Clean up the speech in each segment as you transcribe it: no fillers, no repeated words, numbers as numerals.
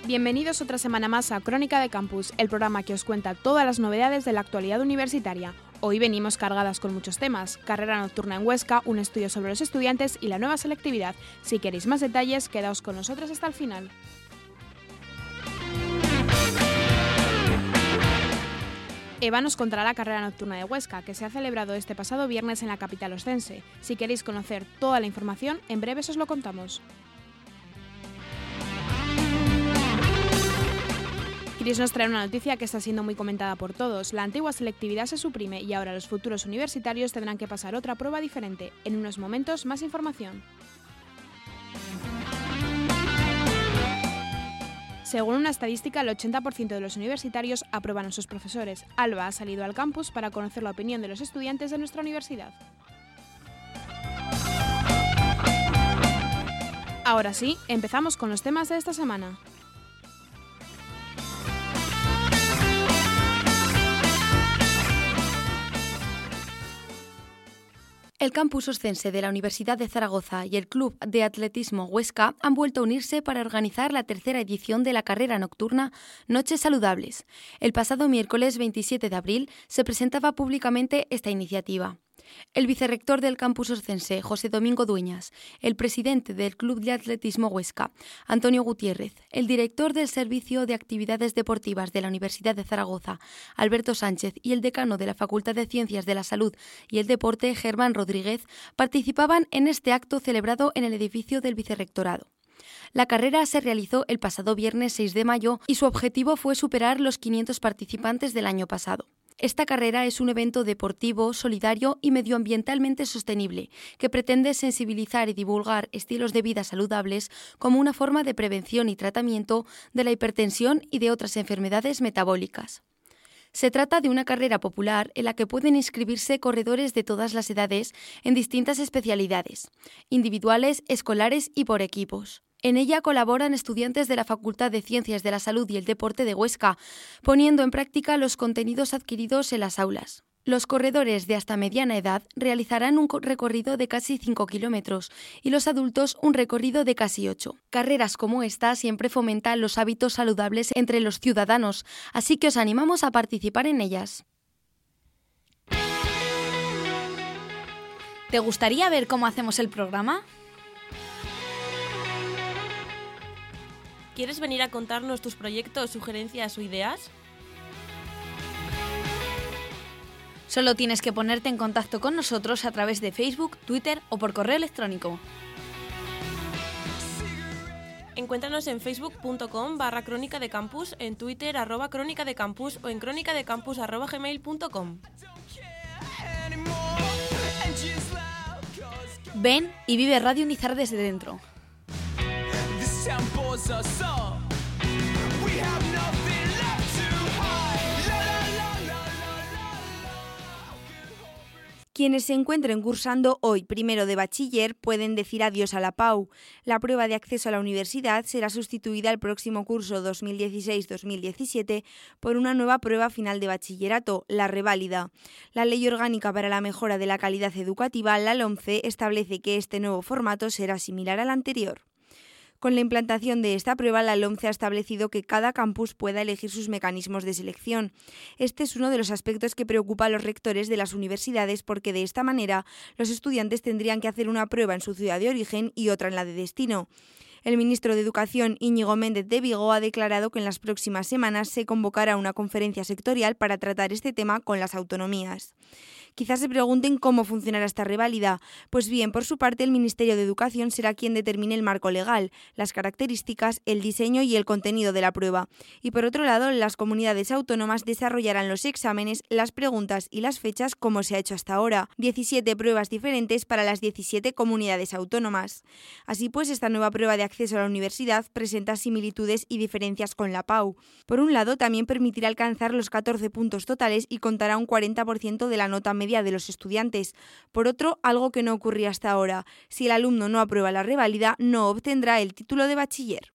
Bienvenidos otra semana más a Crónica de Campus, el programa que os cuenta todas las novedades de la actualidad universitaria. Hoy venimos cargadas con muchos temas: carrera nocturna en Huesca, un estudio sobre los estudiantes y la nueva selectividad. Si queréis más detalles, quedaos con nosotros hasta el final. Eva nos contará la carrera nocturna de Huesca, que se ha celebrado este pasado viernes en la capital oscense. Si queréis conocer toda la información, en breve os lo contamos. Cris nos trae una noticia que está siendo muy comentada por todos. La antigua selectividad se suprime y ahora los futuros universitarios tendrán que pasar otra prueba diferente. En unos momentos, más información. Según una estadística, el 80% de los universitarios aprueban a sus profesores. Alba ha salido al campus para conocer la opinión de los estudiantes de nuestra universidad. Ahora sí, empezamos con los temas de esta semana. El campus oscense de la Universidad de Zaragoza y el Club de Atletismo Huesca han vuelto a unirse para organizar la tercera edición de la carrera nocturna Noches Saludables. El pasado miércoles 27 de abril se presentaba públicamente esta iniciativa. El vicerrector del campus oscense, José Domingo Dueñas, el presidente del Club de Atletismo Huesca, Antonio Gutiérrez, el director del Servicio de Actividades Deportivas de la Universidad de Zaragoza, Alberto Sánchez, y el decano de la Facultad de Ciencias de la Salud y el Deporte, Germán Rodríguez, participaban en este acto celebrado en el edificio del vicerrectorado. La carrera se realizó el pasado viernes 6 de mayo y su objetivo fue superar los 500 participantes del año pasado. Esta carrera es un evento deportivo, solidario y medioambientalmente sostenible, que pretende sensibilizar y divulgar estilos de vida saludables como una forma de prevención y tratamiento de la hipertensión y de otras enfermedades metabólicas. Se trata de una carrera popular en la que pueden inscribirse corredores de todas las edades en distintas especialidades, individuales, escolares y por equipos. En ella colaboran estudiantes de la Facultad de Ciencias de la Salud y el Deporte de Huesca, poniendo en práctica los contenidos adquiridos en las aulas. Los corredores de hasta mediana edad realizarán un recorrido de casi 5 kilómetros y los adultos un recorrido de casi 8. Carreras como esta siempre fomentan los hábitos saludables entre los ciudadanos, así que os animamos a participar en ellas. ¿Te gustaría ver cómo hacemos el programa? ¿Quieres venir a contarnos tus proyectos, sugerencias o ideas? Solo tienes que ponerte en contacto con nosotros a través de Facebook, Twitter o por correo electrónico. Encuéntranos en facebook.com/crónica de campus, en Twitter @crónica de campus o en cronicadecampus@gmail.com. Ven y vive Radio Nizar desde dentro. Quienes se encuentren cursando hoy primero de bachiller pueden decir adiós a la PAU. La prueba de acceso a la universidad será sustituida el próximo curso 2016-2017 por una nueva prueba final de bachillerato, la reválida. La Ley Orgánica para la Mejora de la Calidad Educativa, la LOMCE, establece que este nuevo formato será similar al anterior. Con la implantación de esta prueba, la LOMCE ha establecido que cada campus pueda elegir sus mecanismos de selección. Este es uno de los aspectos que preocupa a los rectores de las universidades porque de esta manera los estudiantes tendrían que hacer una prueba en su ciudad de origen y otra en la de destino. El ministro de Educación, Íñigo Méndez de Vigo, ha declarado que en las próximas semanas se convocará una conferencia sectorial para tratar este tema con las autonomías. Quizás se pregunten cómo funcionará esta reválida. Pues bien, por su parte, el Ministerio de Educación será quien determine el marco legal, las características, el diseño y el contenido de la prueba. Y por otro lado, las comunidades autónomas desarrollarán los exámenes, las preguntas y las fechas como se ha hecho hasta ahora. 17 pruebas diferentes para las 17 comunidades autónomas. Así pues, esta nueva prueba de acceso a la universidad presenta similitudes y diferencias con la PAU. Por un lado, también permitirá alcanzar los 14 puntos totales y contará un 40% de la nota media de los estudiantes. Por otro, algo que no ocurría hasta ahora: si el alumno no aprueba la reválida, no obtendrá el título de bachiller.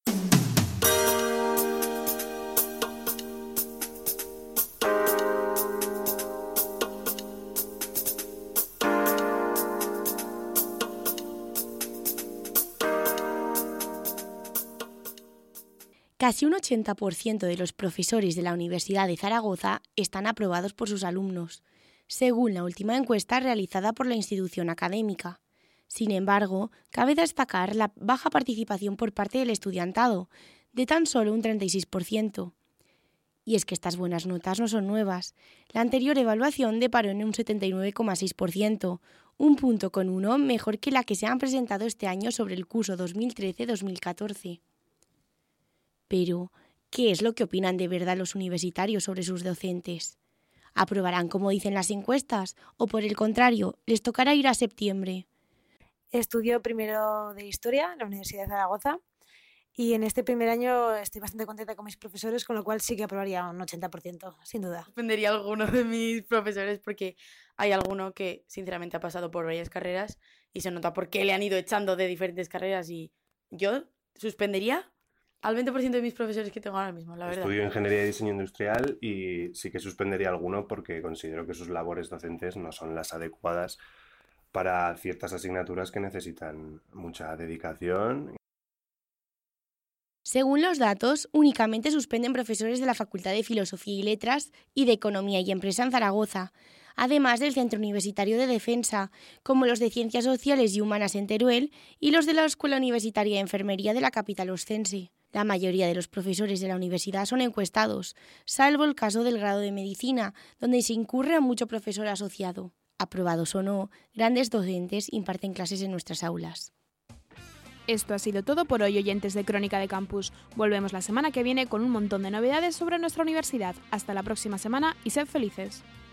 Casi un 80% de los profesores de la Universidad de Zaragoza están aprobados por sus alumnos, según la última encuesta realizada por la institución académica. Sin embargo, cabe destacar la baja participación por parte del estudiantado, de tan solo un 36%. Y es que estas buenas notas no son nuevas. La anterior evaluación deparó en un 79,6%, un punto con uno mejor que la que se han presentado este año sobre el curso 2013-2014. Pero, ¿qué es lo que opinan de verdad los universitarios sobre sus docentes? ¿Aprobarán como dicen las encuestas o, por el contrario, les tocará ir a septiembre? Estudio primero de Historia en la Universidad de Zaragoza y en este primer año estoy bastante contenta con mis profesores, con lo cual sí que aprobaría un 80%, sin duda. Suspendería a alguno de mis profesores porque hay alguno que sinceramente ha pasado por varias carreras y se nota por qué le han ido echando de diferentes carreras, y yo suspendería al 20% de mis profesores que tengo ahora mismo, la verdad. Estudio Ingeniería y Diseño Industrial y sí que suspendería alguno porque considero que sus labores docentes no son las adecuadas para ciertas asignaturas que necesitan mucha dedicación. Según los datos, únicamente suspenden profesores de la Facultad de Filosofía y Letras y de Economía y Empresa en Zaragoza, además del Centro Universitario de Defensa, como los de Ciencias Sociales y Humanas en Teruel y los de la Escuela Universitaria de Enfermería de la capital oscense. La mayoría de los profesores de la universidad son encuestados, salvo el caso del grado de Medicina, donde se incurre a mucho profesor asociado. Aprobados o no, grandes docentes imparten clases en nuestras aulas. Esto ha sido todo por hoy, oyentes de Crónica de Campus. Volvemos la semana que viene con un montón de novedades sobre nuestra universidad. Hasta la próxima semana y sed felices.